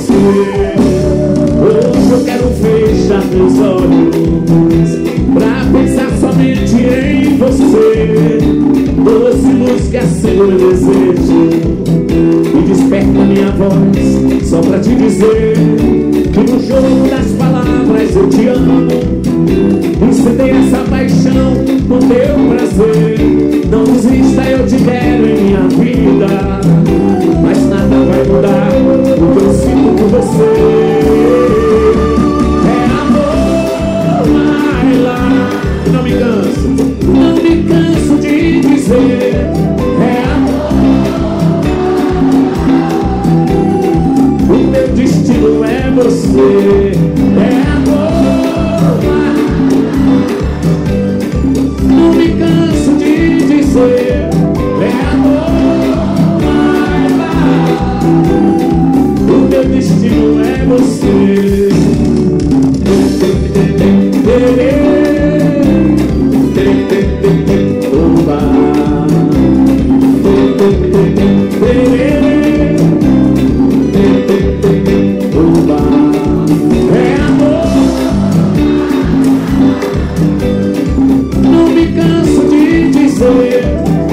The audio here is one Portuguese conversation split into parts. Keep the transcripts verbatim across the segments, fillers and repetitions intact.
você. Hoje eu quero fechar meus olhos pra pensar somente em você. Doce luz que acende meu desejo e desperta minha voz só pra te dizer que no jogo das palavras eu te amo. Encendei essa paixão com teu prazer. Não desista, eu te quero em minha vida, mas nada vai mudar o que eu sinto por você. É amor, my love. Não me canso, não me canso de dizer. É amor, o meu destino é você. É amor, não me canso de dizer. É amor, my love, o meu destino é você. Oba. Oba. É amor, não me canso de dizer.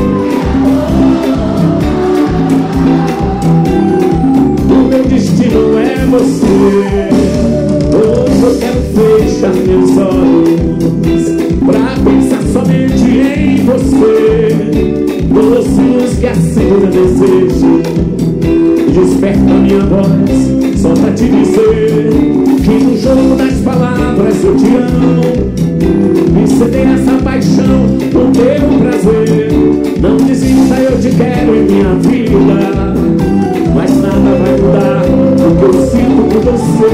O meu destino é você. Hoje eu quero fechar meus olhos pra pensar somente em você. Doce luz que acende meu desejo e desperta minha voz só pra te dizer que no jogo das palavras eu te amo. Encendei essa paixão com teu prazer. Não desista, eu te quero em minha vida, mas nada vai mudar o que eu sinto por você.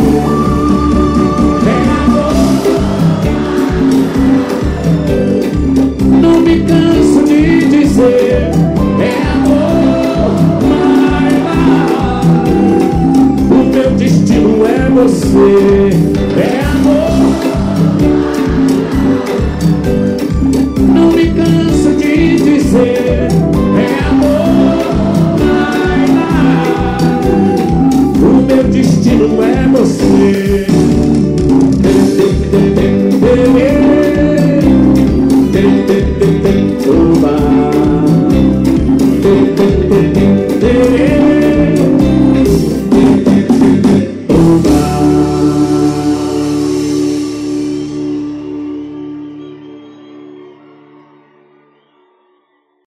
É amor, não me canso de dizer. É amor, my love, o meu destino é você. É amor, não me canso de dizer.